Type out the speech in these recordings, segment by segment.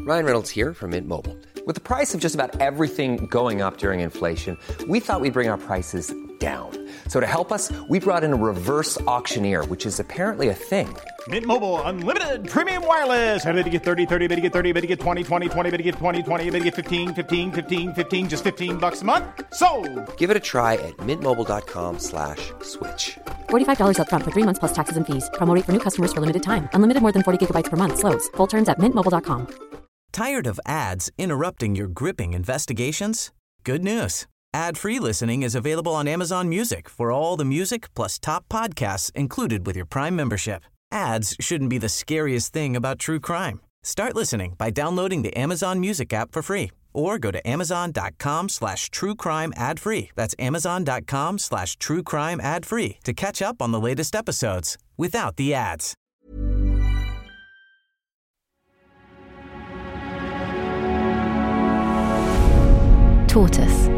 Ryan Reynolds here from Mint Mobile. With the price of just about everything going up during inflation, we thought we'd bring our prices down. So to help us, we brought in a reverse auctioneer, which is apparently a thing. Mint Mobile Unlimited Premium Wireless. How to get 30, 30, bit to get 30, bit to get 20, 20, 20, bit to get 20, 20, bit to get 15, 15, 15, 15, just $15 a month? Sold! Give it a try at mintmobile.com/switch. $45 up front for 3 months plus taxes and fees. Promo rate for new customers for limited time. Unlimited more than 40 gigabytes per month. Slows full terms at mintmobile.com. Tired of ads interrupting your gripping investigations? Good news. Ad-free listening is available on Amazon Music for all the music plus top podcasts included with your Prime membership. Ads shouldn't be the scariest thing about true crime. Start listening by downloading the Amazon Music app for free or go to amazon.com/truecrime ad-free. That's amazon.com/truecrime ad-free to catch up on the latest episodes without the ads. Tortoise.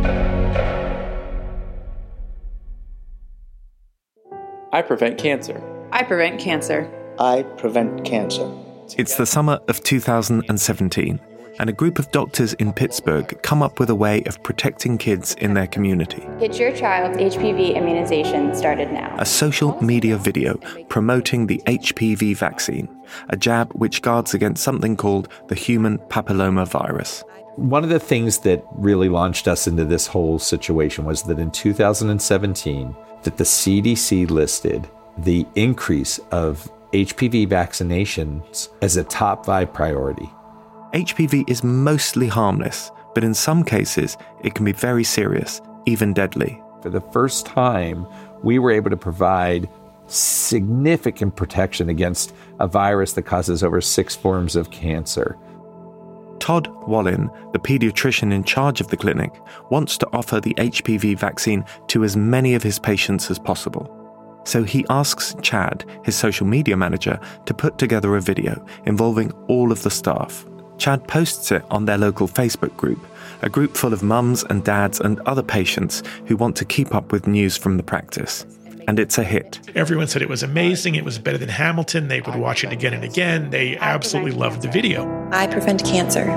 I prevent cancer. I prevent cancer. I prevent cancer. It's the summer of 2017, and a group of doctors in Pittsburgh come up with a way of protecting kids in their community. Get your child's HPV immunization started now. A social media video promoting the HPV vaccine, a jab which guards against something called the human papillomavirus. One of the things that really launched us into this whole situation was that in 2017, that the CDC listed the increase of HPV vaccinations as a top 5 priority. HPV is mostly harmless, but in some cases, it can be very serious, even deadly. For the first time, we were able to provide significant protection against a virus that causes over 6 forms of cancer. Todd Wallin, the pediatrician in charge of the clinic, wants to offer the HPV vaccine to as many of his patients as possible. So he asks Chad, his social media manager, to put together a video involving all of the staff. Chad posts it on their local Facebook group, a group full of mums and dads and other patients who want to keep up with news from the practice. And it's a hit. Everyone said it was amazing. It was better than Hamilton. They would watch it again and again. They absolutely loved the video. I prevent cancer.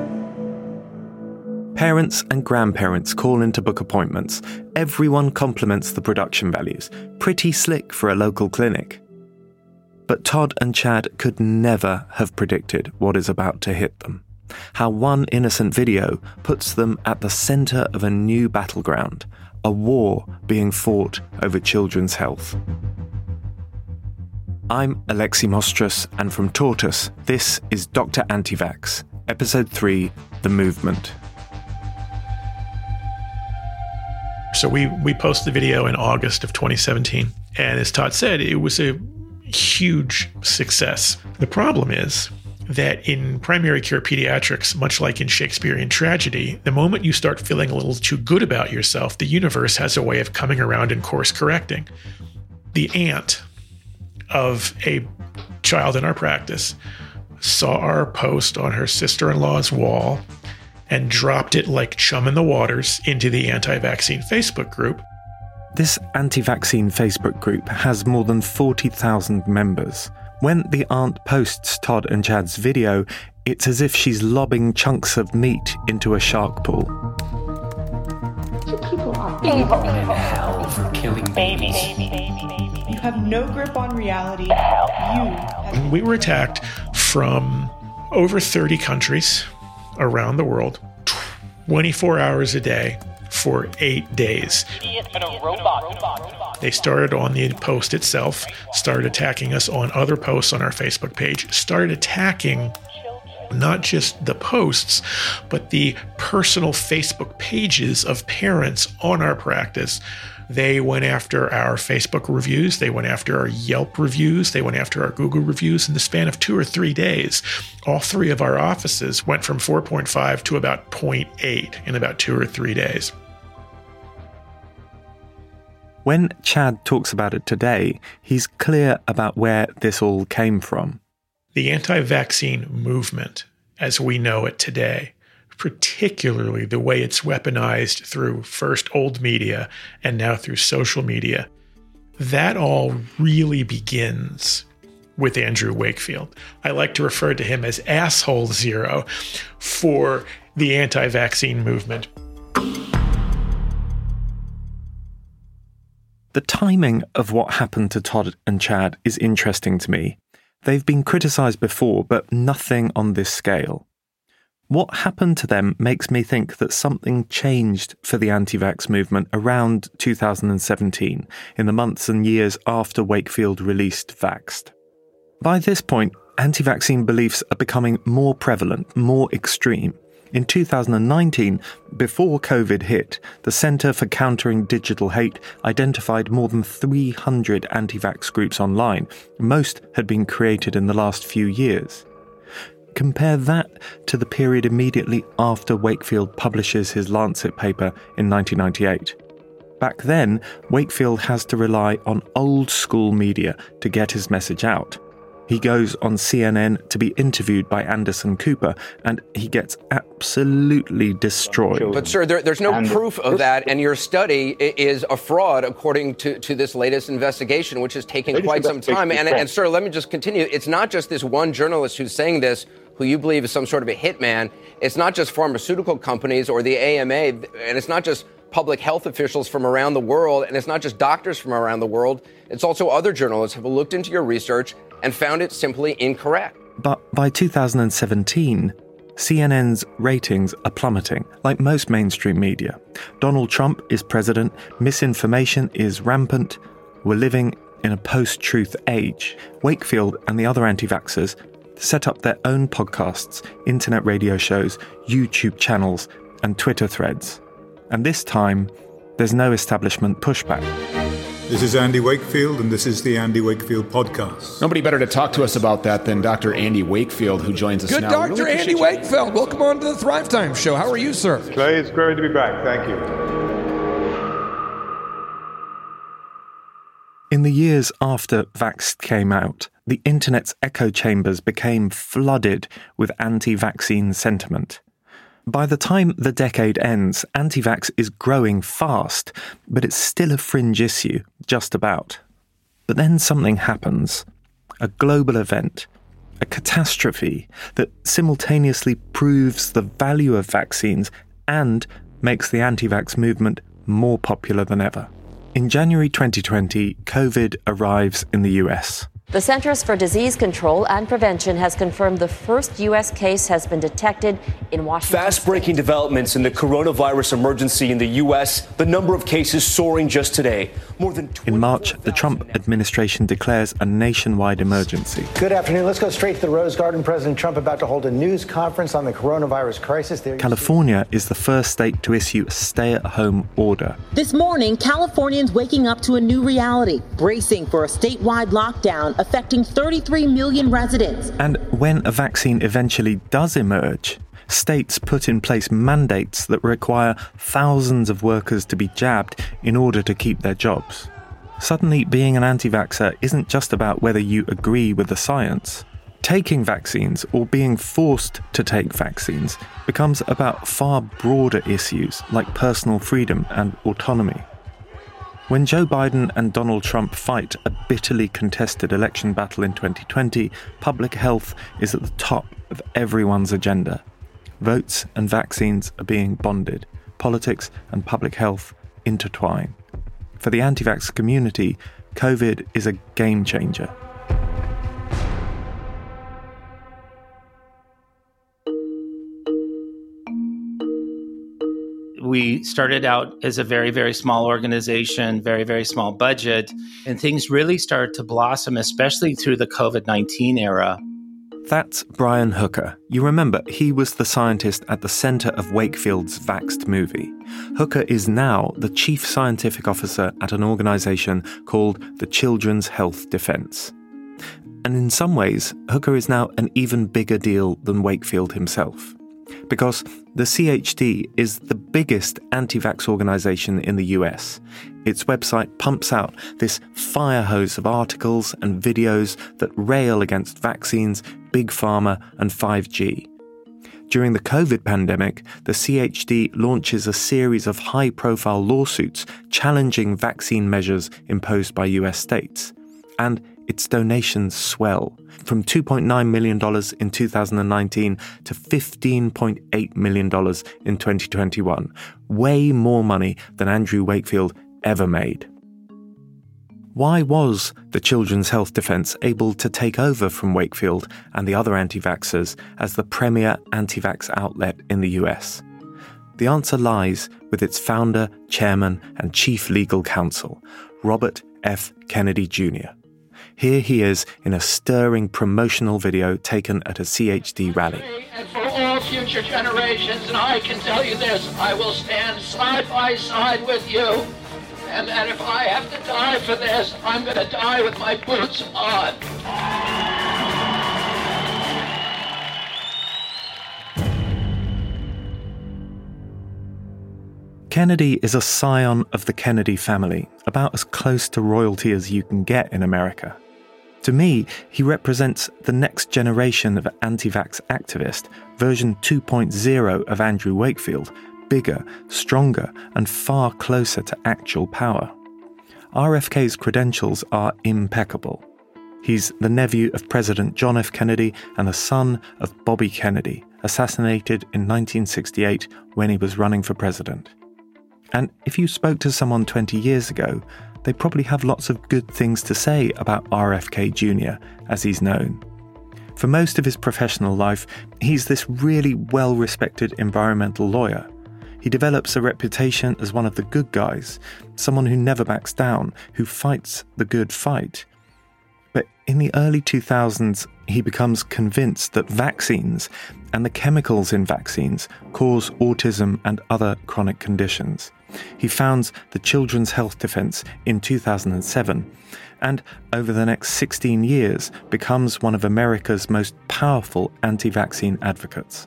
Parents and grandparents call in to book appointments. Everyone compliments the production values. Pretty slick for a local clinic. But Todd and Chad could never have predicted what is about to hit them. How one innocent video puts them at the center of a new battleground. A war being fought over children's health. I'm Alexi Mostrous, and from Tortoise, this is Dr. Antivax, Episode 3, The Movement. So we posted the video in August of 2017, and as Todd said, it was a huge success. The problem is that in primary care pediatrics, much like in Shakespearean tragedy, the moment you start feeling a little too good about yourself, the universe has a way of coming around and course correcting. The aunt of a child in our practice saw our post on her sister-in-law's wall and dropped it like chum in the waters into the anti-vaccine Facebook group. This anti-vaccine Facebook group has more than 40,000 members. When the aunt posts Todd and Chad's video, it's as if she's lobbing chunks of meat into a shark pool. You people are evil. In hell for killing babies. You have no grip on reality. We were attacked from over 30 countries around the world, 24 hours a day, for 8 days. They started on the post itself, started attacking us on other posts on our Facebook page, started attacking not just the posts, but the personal Facebook pages of parents on our practice. They went after our Facebook reviews. They went after our Yelp reviews. They went after our Google reviews in the span of 2 or 3 days. All 3 of our offices went from 4.5 to about 0.8 in about 2 or 3 days. When Chad talks about it today, he's clear about where this all came from. The anti-vaccine movement, as we know it today, particularly the way it's weaponized through first old media and now through social media, that all really begins with Andrew Wakefield. I like to refer to him as asshole zero for the anti-vaccine movement. The timing of what happened to Todd and Chad is interesting to me. They've been criticised before, but nothing on this scale. What happened to them makes me think that something changed for the anti-vax movement around 2017, in the months and years after Wakefield released Vaxxed. By this point, anti-vaccine beliefs are becoming more prevalent, more extreme. In 2019, before COVID hit, the Centre for Countering Digital Hate identified more than 300 anti-vax groups online. Most had been created in the last few years. Compare that to the period immediately after Wakefield publishes his Lancet paper in 1998. Back then, Wakefield has to rely on old-school media to get his message out. He goes on CNN to be interviewed by Anderson Cooper, and he gets absolutely destroyed. But, sir, there's no proof of that, and your study is a fraud, according to this latest investigation, which is taking quite some time. And, sir, let me just continue. It's not just this one journalist who's saying this, who you believe is some sort of a hitman. It's not just pharmaceutical companies or the AMA, and it's not just public health officials from around the world, and it's not just doctors from around the world. It's also other journalists who have looked into your research and found it simply incorrect. But by 2017, CNN's ratings are plummeting, like most mainstream media. Donald Trump is president, misinformation is rampant, we're living in a post-truth age. Wakefield and the other anti-vaxxers set up their own podcasts, internet radio shows, YouTube channels, and Twitter threads. And this time, there's no establishment pushback. This is Andy Wakefield, and this is the Andy Wakefield Podcast. Nobody better to talk to us about that than Dr. Andy Wakefield, who joins us now. Good Dr. Andy Wakefield. Welcome on to the Thrive Time Show. How are you, sir? Clay, it's great to be back. Thank you. In the years after Vaxxed came out, the internet's echo chambers became flooded with anti-vaccine sentiment. By the time the decade ends, anti-vax is growing fast, but it's still a fringe issue, just about. But then something happens. A global event, a catastrophe that simultaneously proves the value of vaccines and makes the anti-vax movement more popular than ever. In January 2020, COVID arrives in the US. The Centers for Disease Control and Prevention has confirmed the first U.S. case has been detected in Washington. Fast-breaking developments in the coronavirus emergency in the U.S., the number of cases soaring just today. More than in March, the Trump administration declares a nationwide emergency. Good afternoon. Let's go straight to the Rose Garden. President Trump about to hold a news conference on the coronavirus crisis. California is the first state to issue a stay-at-home order. This morning, Californians waking up to a new reality, bracing for a statewide lockdown affecting 33 million residents. And when a vaccine eventually does emerge, states put in place mandates that require thousands of workers to be jabbed in order to keep their jobs. Suddenly, being an anti-vaxxer isn't just about whether you agree with the science. Taking vaccines or being forced to take vaccines becomes about far broader issues like personal freedom and autonomy. When Joe Biden and Donald Trump fight a bitterly contested election battle in 2020, public health is at the top of everyone's agenda. Votes and vaccines are being bonded. Politics and public health intertwine. For the anti-vax community, COVID is a game changer. We started out as a very, very small organization, very, very small budget, and things really started to blossom, especially through the COVID-19 era. That's Brian Hooker. You remember, he was the scientist at the center of Wakefield's Vaxxed movie. Hooker is now the chief scientific officer at an organization called the Children's Health Defense. And in some ways, Hooker is now an even bigger deal than Wakefield himself. Because the CHD is the biggest anti-vax organization in the US. Its website pumps out this fire hose of articles and videos that rail against vaccines, Big Pharma, and 5G. During the COVID pandemic, the CHD launches a series of high-profile lawsuits challenging vaccine measures imposed by US states. And its donations swell, from $2.9 million in 2019 to $15.8 million in 2021, way more money than Andrew Wakefield ever made. Why was the Children's Health Defence able to take over from Wakefield and the other anti-vaxxers as the premier anti-vax outlet in the US? The answer lies with its founder, chairman, and chief legal counsel, Robert F. Kennedy Jr. Here he is in a stirring promotional video taken at a CHD rally. And for all future generations, and I can tell you this, I will stand side by side with you. And that if I have to die for this, I'm going to die with my boots on. Kennedy is a scion of the Kennedy family, about as close to royalty as you can get in America. To me, he represents the next generation of anti-vax activist, version 2.0 of Andrew Wakefield, bigger, stronger, and far closer to actual power. RFK's credentials are impeccable. He's the nephew of President John F. Kennedy and the son of Bobby Kennedy, assassinated in 1968 when he was running for president. And if you spoke to someone 20 years ago, they probably have lots of good things to say about RFK Jr., as he's known. For most of his professional life, he's this really well-respected environmental lawyer. He develops a reputation as one of the good guys, someone who never backs down, who fights the good fight. But in the early 2000s, he becomes convinced that vaccines and the chemicals in vaccines cause autism and other chronic conditions. He founds the Children's Health Defence in 2007 and, over the next 16 years, becomes one of America's most powerful anti-vaccine advocates.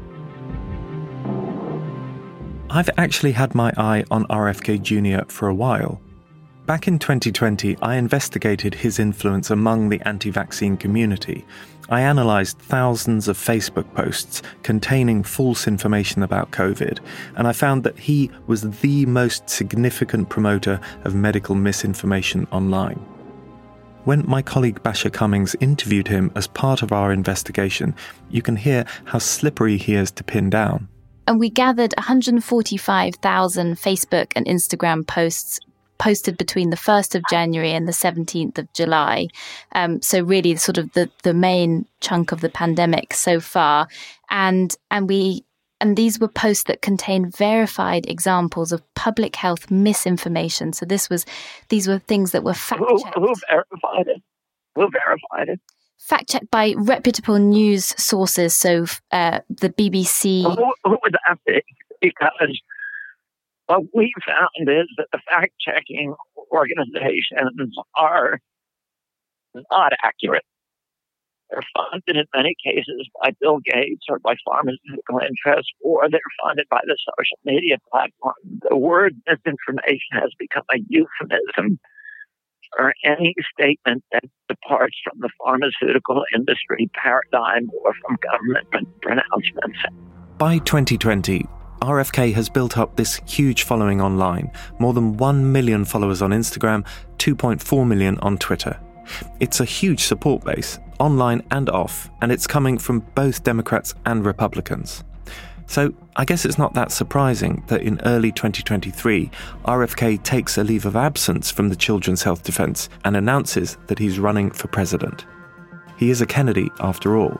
I've actually had my eye on RFK Jr. for a while. Back in 2020, I investigated his influence among the anti-vaccine community. I analysed thousands of Facebook posts containing false information about COVID, and I found that he was the most significant promoter of medical misinformation online. When my colleague Basha Cummings interviewed him as part of our investigation, you can hear how slippery he is to pin down. And we gathered 145,000 Facebook and Instagram posts posted between the 1st of January and the 17th of July. So really sort of the main chunk of the pandemic so far. And these were posts that contained verified examples of public health misinformation. So these were things that were fact-checked. Who verified it? Who verified it? Fact-checked by reputable news sources, so the BBC. Who would that be? Because what we found is that the fact-checking organizations are not accurate. They're funded in many cases by Bill Gates or by pharmaceutical interests, or they're funded by the social media platform. The word misinformation has become a euphemism for any statement that departs from the pharmaceutical industry paradigm or from government pronouncements. By 2020, RFK has built up this huge following online, more than 1 million followers on Instagram, 2.4 million on Twitter. It's a huge support base, online and off, and it's coming from both Democrats and Republicans. So I guess it's not that surprising that in early 2023, RFK takes a leave of absence from the Children's Health Defense and announces that he's running for president. He is a Kennedy, after all.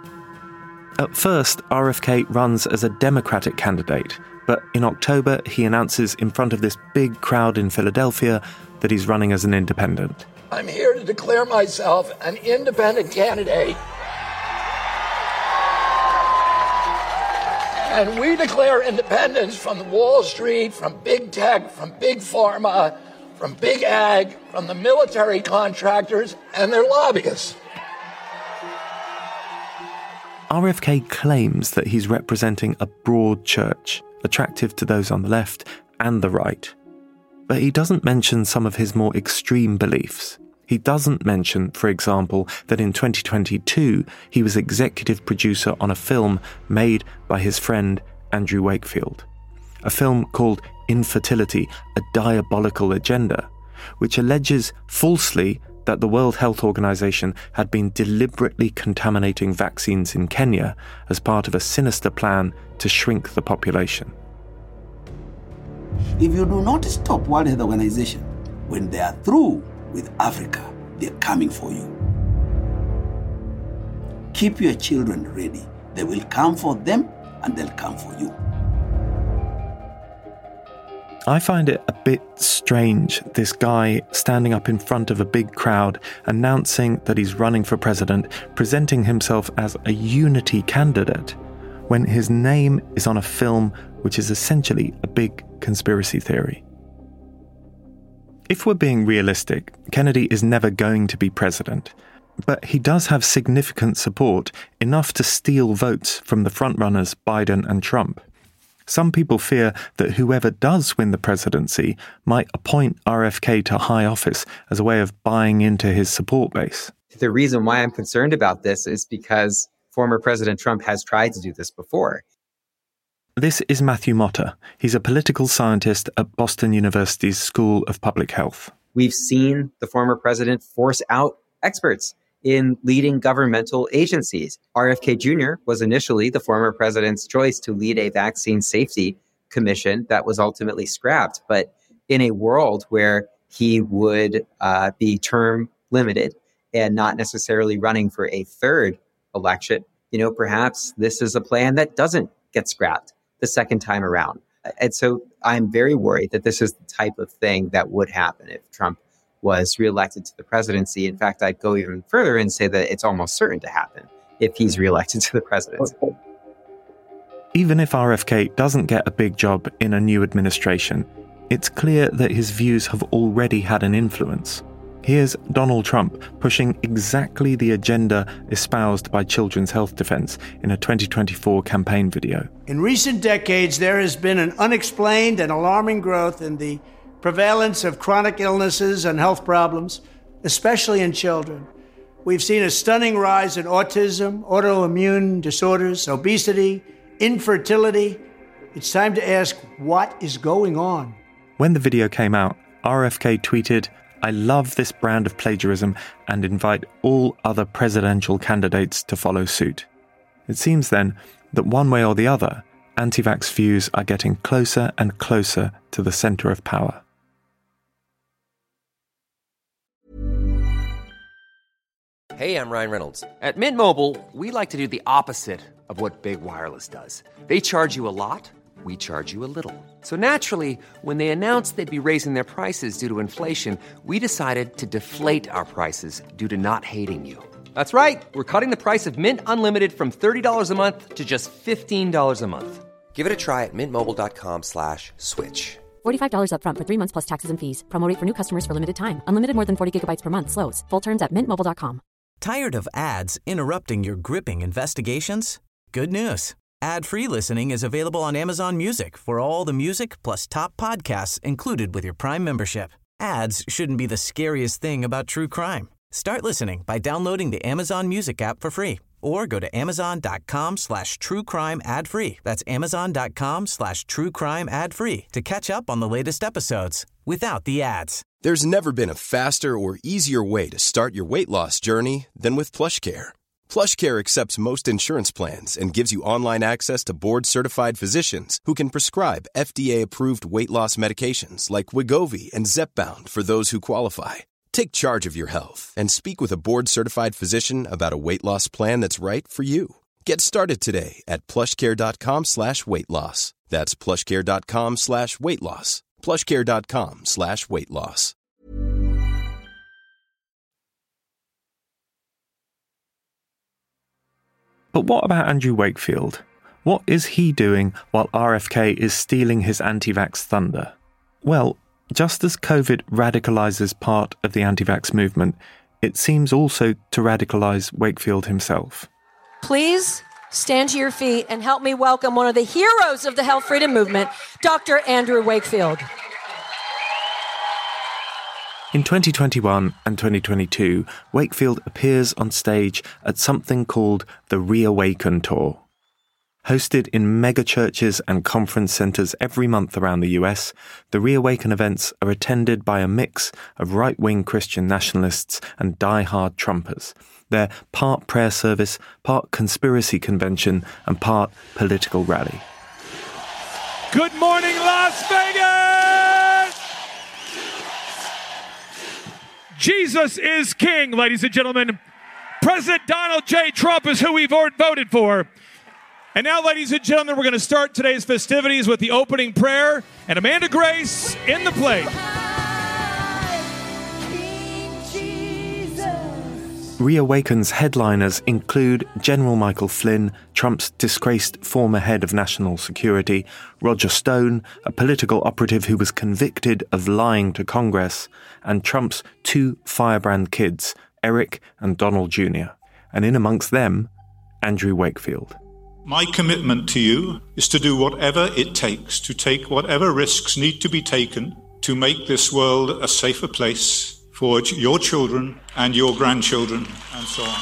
At first, RFK runs as a Democratic candidate, but in October he announces in front of this big crowd in Philadelphia that he's running as an independent. I'm here to declare myself an independent candidate. And we declare independence from Wall Street, from big tech, from big pharma, from big ag, from the military contractors and their lobbyists. RFK claims that he's representing a broad church, attractive to those on the left and the right. But he doesn't mention some of his more extreme beliefs. He doesn't mention, for example, that in 2022 he was executive producer on a film made by his friend Andrew Wakefield. A film called Infertility, A Diabolical Agenda, which alleges falsely that the World Health Organization had been deliberately contaminating vaccines in Kenya as part of a sinister plan to shrink the population. If you do not stop World Health Organization, when they are through with Africa, they're coming for you. Keep your children ready. They will come for them and they'll come for you. I find it a bit strange, this guy standing up in front of a big crowd, announcing that he's running for president, presenting himself as a unity candidate, when his name is on a film which is essentially a big conspiracy theory. If we're being realistic, Kennedy is never going to be president, but he does have significant support, enough to steal votes from the frontrunners Biden and Trump. Some people fear that whoever does win the presidency might appoint RFK to high office as a way of buying into his support base. The reason why I'm concerned about this is because former President Trump has tried to do this before. This is Matthew Motta. He's a political scientist at Boston University's School of Public Health. We've seen the former president force out experts in leading governmental agencies. RFK Jr. was initially the former president's choice to lead a vaccine safety commission that was ultimately scrapped. But in a world where he would be term limited and not necessarily running for a third election, perhaps this is a plan that doesn't get scrapped the second time around. And so I'm very worried that this is the type of thing that would happen if Trump was reelected to the presidency. In fact, I'd go even further and say that it's almost certain to happen if he's reelected to the presidency. Even if RFK doesn't get a big job in a new administration, it's clear that his views have already had an influence. Here's Donald Trump pushing exactly the agenda espoused by Children's Health Defense in a 2024 campaign video. In recent decades, there has been an unexplained and alarming growth in the prevalence of chronic illnesses and health problems, especially in children. We've seen a stunning rise in autism, autoimmune disorders, obesity, infertility. It's time to ask, what is going on? When the video came out, RFK tweeted, "I love this brand of plagiarism and invite all other presidential candidates to follow suit." It seems then that one way or the other, anti-vax views are getting closer and closer to the center of power. Hey, I'm Ryan Reynolds. At Mint Mobile, we like to do the opposite of what Big Wireless does. They charge you a lot, we charge you a little. So naturally, when they announced they'd be raising their prices due to inflation, we decided to deflate our prices due to not hating you. That's right. We're cutting the price of Mint Unlimited from $30 a month to just $15 a month. Give it a try at mintmobile.com/switch. $45 up front for 3 months plus taxes and fees. Promo rate for new customers for limited time. Unlimited more than 40 gigabytes per month slows. Full terms at mintmobile.com. Tired of ads interrupting your gripping investigations? Good news. Ad-free listening is available on Amazon Music for all the music plus top podcasts included with your Prime membership. Ads shouldn't be the scariest thing about true crime. Start listening by downloading the Amazon Music app for free or go to amazon.com/truecrime ad-free. That's amazon.com/truecrime ad-free to catch up on the latest episodes without the ads. There's never been a faster or easier way to start your weight loss journey than with PlushCare. PlushCare accepts most insurance plans and gives you online access to board-certified physicians who can prescribe FDA-approved weight loss medications like Wegovy and Zepbound for those who qualify. Take charge of your health and speak with a board-certified physician about a weight loss plan that's right for you. Get started today at plushcare.com/weight loss. That's plushcare.com/weight loss. plushcare.com/weight loss. But what about Andrew Wakefield? What is he doing while RFK is stealing his anti-vax thunder? Well, just as COVID radicalizes part of the anti-vax movement, it seems also to radicalize Wakefield himself. Please stand to your feet and help me welcome one of the heroes of the health freedom movement, Dr. Andrew Wakefield. In 2021 and 2022, Wakefield appears on stage at something called the Reawaken Tour. Hosted in mega churches and conference centers every month around the US, the Reawaken events are attended by a mix of right-wing Christian nationalists and die-hard Trumpers. They're part prayer service, part conspiracy convention, and part political rally. Good morning, Las Vegas! Jesus is king, ladies and gentlemen. President Donald J. Trump is who we've voted for. And now, ladies and gentlemen, we're going to start today's festivities with the opening prayer and Amanda Grace in the plate. Reawaken's headliners include General Michael Flynn, Trump's disgraced former head of national security, Roger Stone, a political operative who was convicted of lying to Congress, and Trump's two firebrand kids, Eric and Donald Jr., and in amongst them, Andrew Wakefield. My commitment to you is to do whatever it takes, to take whatever risks need to be taken to make this world a safer place for your children and your grandchildren and so on.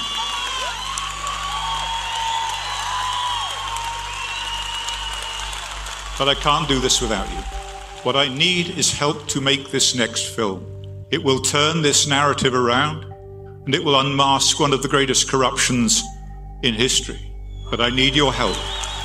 But I can't do this without you. What I need is help to make this next film. It will turn this narrative around and it will unmask one of the greatest corruptions in history. But I need your help.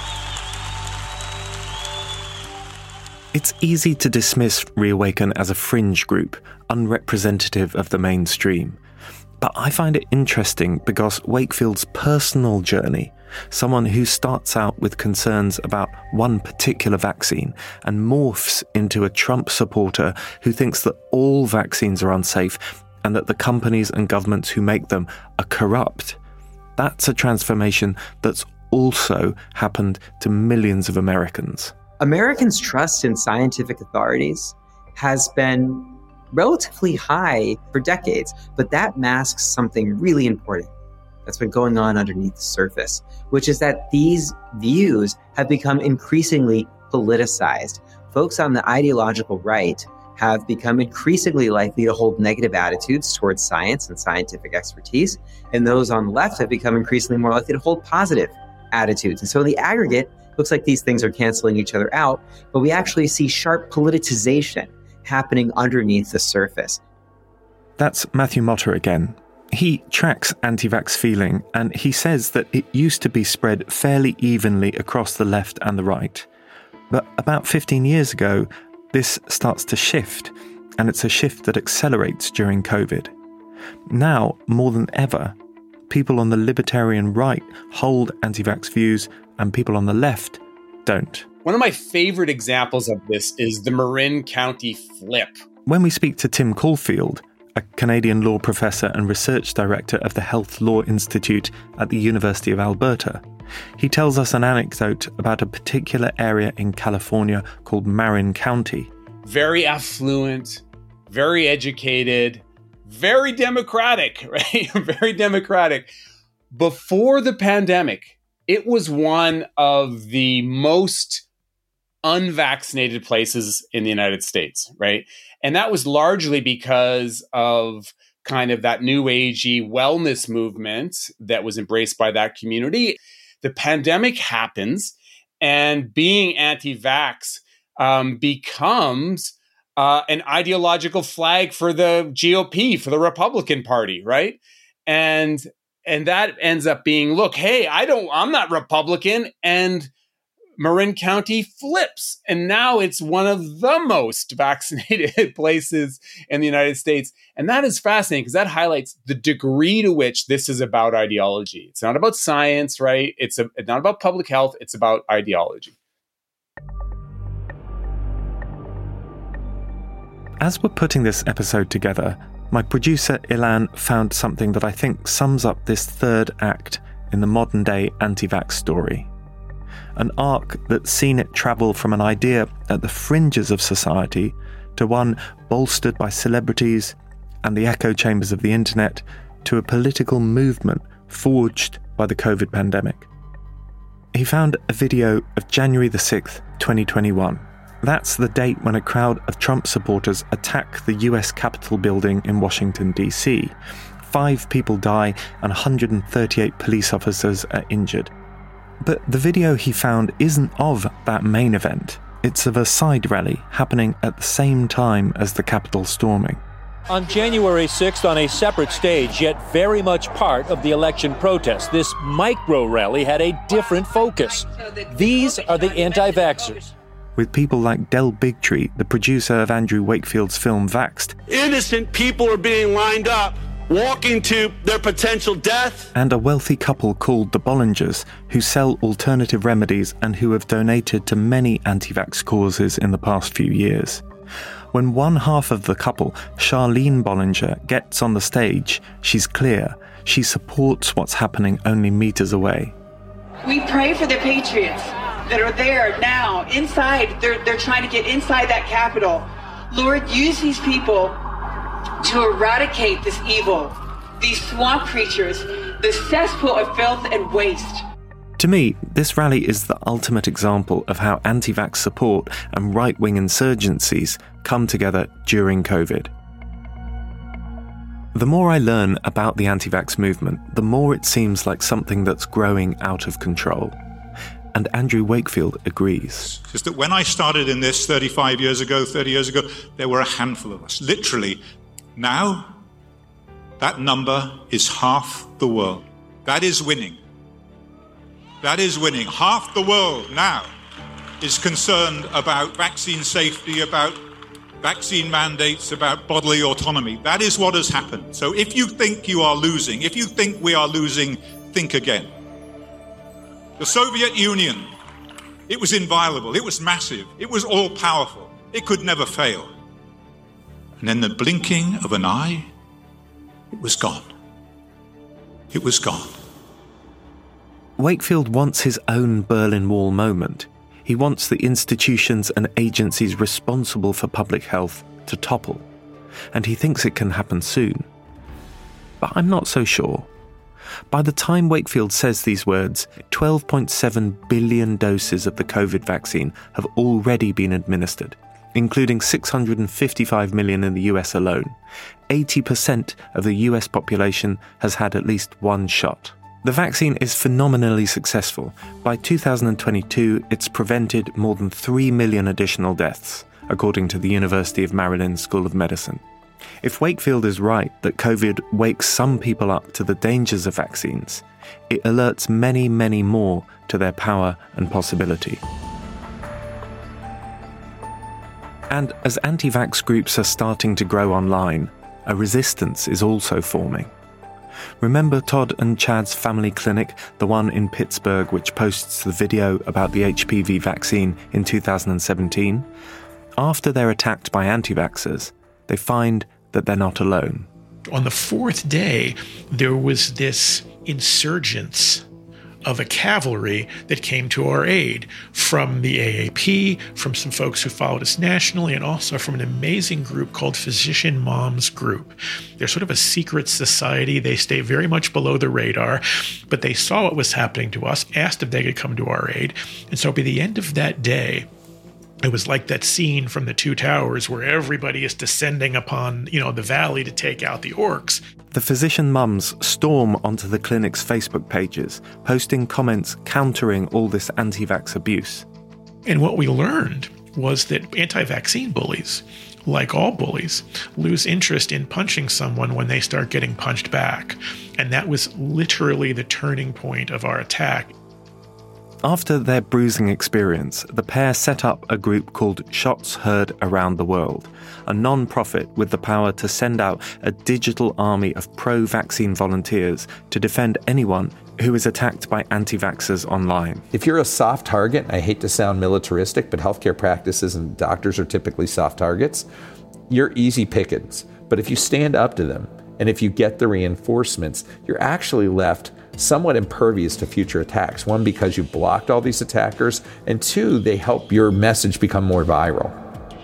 It's easy to dismiss Reawaken as a fringe group, unrepresentative of the mainstream. But I find it interesting because Wakefield's personal journey, someone who starts out with concerns about one particular vaccine and morphs into a Trump supporter who thinks that all vaccines are unsafe and that the companies and governments who make them are corrupt. That's a transformation that's also happened to millions of Americans. Americans' trust in scientific authorities has been relatively high for decades, but that masks something really important that's been going on underneath the surface, which is that these views have become increasingly politicized. Folks on the ideological right have become increasingly likely to hold negative attitudes towards science and scientific expertise, and those on the left have become increasingly more likely to hold positive attitudes. And so in the aggregate, it looks like these things are canceling each other out, but we actually see sharp politicization happening underneath the surface. That's Matthew Motter again. He tracks anti-vax feeling, and he says that it used to be spread fairly evenly across the left and the right. But about 15 years ago, this starts to shift, and it's a shift that accelerates during COVID. Now, more than ever, people on the libertarian right hold anti-vax views, and people on the left don't. One of my favorite examples of this is the Marin County flip. When we speak to Tim Caulfield, a Canadian law professor and research director of the Health Law Institute at the University of Alberta, he tells us an anecdote about a particular area in California called Marin County. Very affluent, very educated, very democratic, right? Very democratic. Before the pandemic, it was one of the most unvaccinated places in the United States, right? And that was largely because of kind of that new agey wellness movement that was embraced by that community. The pandemic happens, and being anti-vax becomes an ideological flag for the GOP, for the Republican Party, right? And that ends up being, look, hey, I'm not Republican, and Marin County flips. And now it's one of the most vaccinated places in the United States. And that is fascinating because that highlights the degree to which this is about ideology. It's not about science, right? It's not about public health. It's about ideology. As we're putting this episode together, my producer Ilan found something that I think sums up this third act in the modern-day anti-vax story. An arc that's seen it travel from an idea at the fringes of society to one bolstered by celebrities and the echo chambers of the internet to a political movement forged by the COVID pandemic. He found a video of January the 6th, 2021. That's the date when a crowd of Trump supporters attack the US Capitol building in Washington, D.C. 5 people die and 138 police officers are injured. But the video he found isn't of that main event. It's of a side rally happening at the same time as the Capitol storming. On January 6th, on a separate stage, yet very much part of the election protest, this micro rally had a different focus. These are the anti-vaxxers. With people like Del Bigtree, the producer of Andrew Wakefield's film Vaxxed. Innocent people are being lined up, walking to their potential death. And a wealthy couple called the Bollingers, who sell alternative remedies and who have donated to many anti-vax causes in the past few years. When one half of the couple, Charlene Bollinger, gets on the stage, she's clear. She supports what's happening only meters away. We pray for the patriots that are there now, inside. They're trying to get inside that Capitol. Lord, use these people to eradicate this evil, these swamp creatures, the cesspool of filth and waste. To me, this rally is the ultimate example of how anti-vax support and right-wing insurgencies come together during COVID. The more I learn about the anti-vax movement, the more it seems like something that's growing out of control. And Andrew Wakefield agrees. Just that when I started in this 30 years ago, there were a handful of us, literally. Now, that number is half the world. That is winning. That is winning. Half the world now is concerned about vaccine safety, about vaccine mandates, about bodily autonomy. That is what has happened. So if you think you are losing, if you think we are losing, think again. The Soviet Union, it was inviolable, it was massive, it was all-powerful, it could never fail. And in the blinking of an eye, it was gone. It was gone. Wakefield wants his own Berlin Wall moment. He wants the institutions and agencies responsible for public health to topple. And he thinks it can happen soon. But I'm not so sure. By the time Wakefield says these words, 12.7 billion doses of the COVID vaccine have already been administered, including 655 million in the US alone. 80% of the US population has had at least one shot. The vaccine is phenomenally successful. By 2022, it's prevented more than 3 million additional deaths, according to the University of Maryland School of Medicine. If Wakefield is right that COVID wakes some people up to the dangers of vaccines, it alerts many, many more to their power and possibility. And as anti-vax groups are starting to grow online, a resistance is also forming. Remember Todd and Chad's family clinic, the one in Pittsburgh which posts the video about the HPV vaccine in 2017? After they're attacked by anti-vaxxers, they find that they're not alone. On the fourth day, there was this insurgence of a cavalry that came to our aid from the AAP, from some folks who followed us nationally, and also from an amazing group called Physician Moms Group. They're sort of a secret society. They stay very much below the radar, but they saw what was happening to us, asked if they could come to our aid. And so by the end of that day, it was like that scene from The Two Towers where everybody is descending upon, the valley to take out the orcs. The physician mums storm onto the clinic's Facebook pages, posting comments countering all this anti-vax abuse. And what we learned was that anti-vaccine bullies, like all bullies, lose interest in punching someone when they start getting punched back. And that was literally the turning point of our attack. After their bruising experience, the pair set up a group called Shots Heard Around the World, a non-profit with the power to send out a digital army of pro-vaccine volunteers to defend anyone who is attacked by anti-vaxxers online. If you're a soft target, I hate to sound militaristic, but healthcare practices and doctors are typically soft targets, you're easy pickings. But if you stand up to them, and if you get the reinforcements, you're actually left somewhat impervious to future attacks. One, because you blocked all these attackers, and two, they help your message become more viral.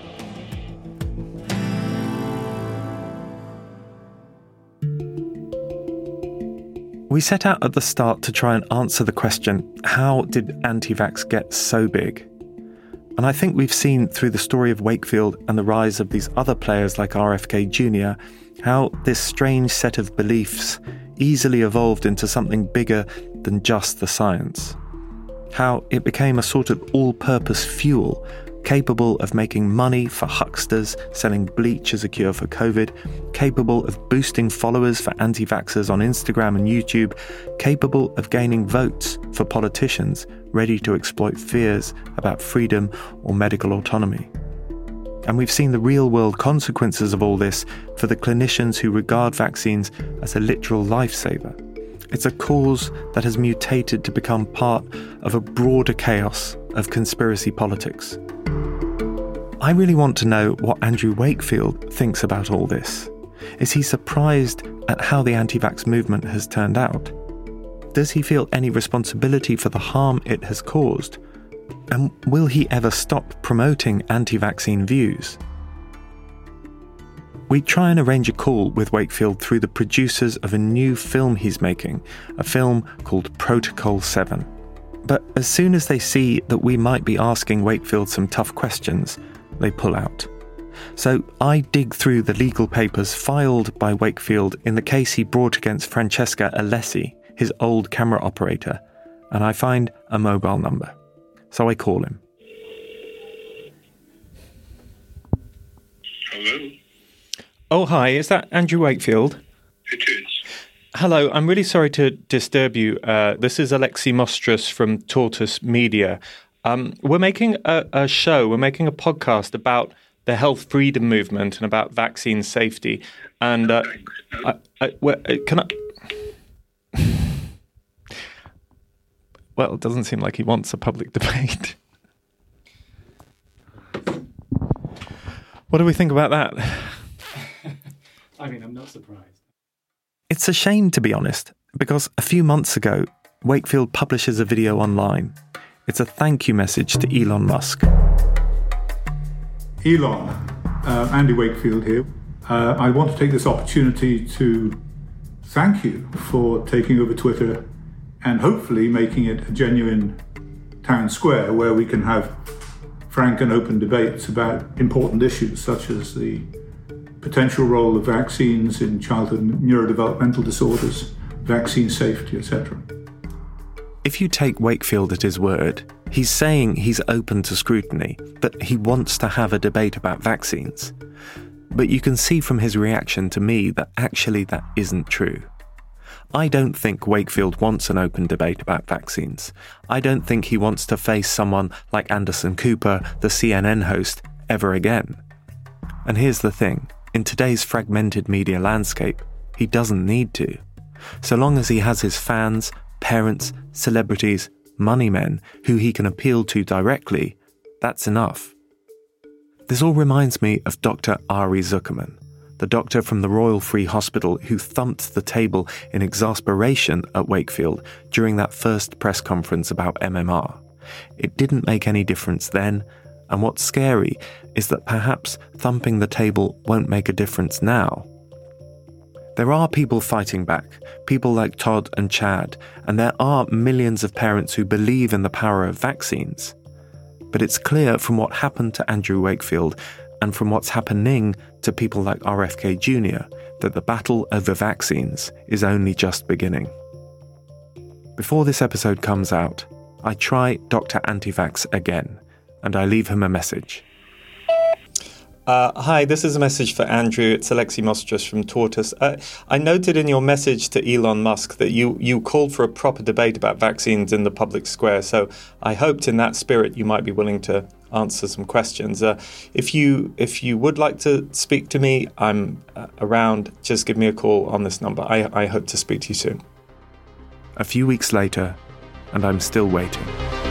We set out at the start to try and answer the question, how did anti-vax get so big? And I think we've seen through the story of Wakefield and the rise of these other players like RFK Jr., how this strange set of beliefs easily evolved into something bigger than just the science. how it became a sort of all-purpose fuel, capable of making money for hucksters, selling bleach as a cure for COVID, capable of boosting followers for anti-vaxxers on Instagram and YouTube, capable of gaining votes for politicians ready to exploit fears about freedom or medical autonomy. And we've seen the real-world consequences of all this for the clinicians who regard vaccines as a literal lifesaver. It's a cause that has mutated to become part of a broader chaos of conspiracy politics. I really want to know what Andrew Wakefield thinks about all this. Is he surprised at how the anti-vax movement has turned out? Does he feel any responsibility for the harm it has caused? And will he ever stop promoting anti-vaccine views? We try and arrange a call with Wakefield through the producers of a new film he's making, a film called Protocol 7. But as soon as they see that we might be asking Wakefield some tough questions, they pull out. So I dig through the legal papers filed by Wakefield in the case he brought against Francesca Alessi, his old camera operator, and I find a mobile number. So I call him. Hello? Oh, hi, is that Andrew Wakefield? It is. Hello, I'm really sorry to disturb you. This is Alexi Mostras from Tortoise Media. We're making a show, we're making a podcast about the health freedom movement and about vaccine safety. And can I... Well, it doesn't seem like he wants a public debate. What do we think about that? I mean, I'm not surprised. It's a shame, to be honest, because a few months ago, Wakefield publishes a video online. It's a thank you message to Elon Musk. Elon, Andy Wakefield here. I want to take this opportunity to thank you for taking over Twitter and hopefully making it a genuine town square where we can have frank and open debates about important issues such as the potential role of vaccines in childhood neurodevelopmental disorders, vaccine safety, etc. If you take Wakefield at his word, he's saying he's open to scrutiny, that he wants to have a debate about vaccines. But you can see from his reaction to me that actually that isn't true. I don't think Wakefield wants an open debate about vaccines. I don't think he wants to face someone like Anderson Cooper, the CNN host, ever again. And here's the thing. In today's fragmented media landscape, he doesn't need to. So long as he has his fans, parents, celebrities, money men who he can appeal to directly, that's enough. This all reminds me of Dr. Ari Zuckerman, the doctor from the Royal Free Hospital who thumped the table in exasperation at Wakefield during that first press conference about MMR. It didn't make any difference then, and what's scary is that perhaps thumping the table won't make a difference now. There are people fighting back, people like Todd and Chad, and there are millions of parents who believe in the power of vaccines. But it's clear from what happened to Andrew Wakefield and from what's happening to people like RFK Jr. that the battle over vaccines is only just beginning. Before this episode comes out, I try Dr. Antivax again, and I leave him a message. Hi, this is a message for Andrew. It's Alexi Mostras from Tortoise. I noted in your message to Elon Musk that you called for a proper debate about vaccines in the public square, so I hoped in that spirit you might be willing to answer some questions. If you would like to speak to me, I'm around. Just give me a call on this number. I hope to speak to you soon. A few weeks later, and I'm still waiting.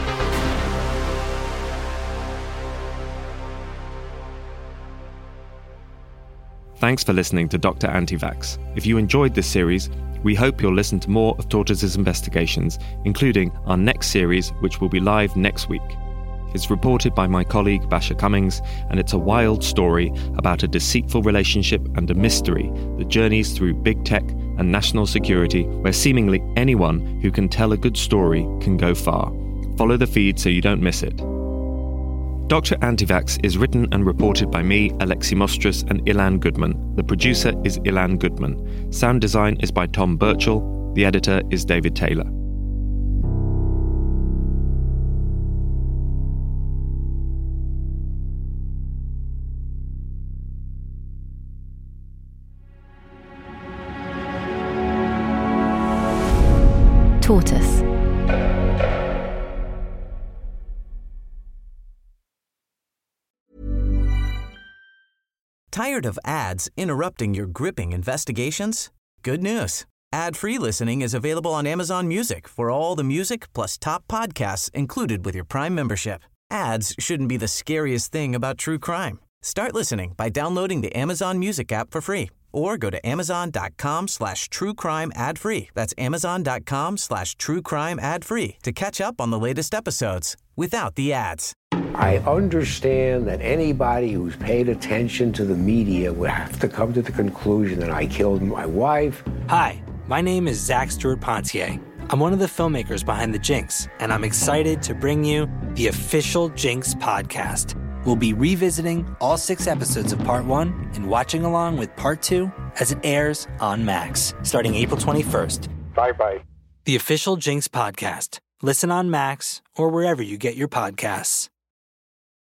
Thanks for listening to Dr. Antivax. If you enjoyed this series, we hope you'll listen to more of Tortoise's investigations, including our next series, which will be live next week. It's reported by my colleague Basha Cummings, and it's a wild story about a deceitful relationship and a mystery that journeys through big tech and national security, where seemingly anyone who can tell a good story can go far. Follow the feed so you don't miss it. Dr. Antivax is written and reported by me, Alexi Mostras, and Ilan Goodman. The producer is Ilan Goodman. Sound design is by Tom Birchall. The editor is David Taylor. tortoise. Tired of ads interrupting your gripping investigations? Good news. Ad-free listening is available on Amazon Music for all the music plus top podcasts included with your Prime membership. Ads shouldn't be the scariest thing about true crime. Start listening by downloading the Amazon Music app for free or go to amazon.com/truecrime ad-free. That's amazon.com/truecrime ad-free to catch up on the latest episodes without the ads. I understand that anybody who's paid attention to the media would have to come to the conclusion that I killed my wife. Hi, my name is Zach Stewart-Pontier. I'm one of the filmmakers behind The Jinx, and I'm excited to bring you the official Jinx podcast. We'll be revisiting all 6 episodes of Part 1 and watching along with Part 2 as it airs on Max, starting April 21st. Bye-bye. The official Jinx podcast. Listen on Max or wherever you get your podcasts.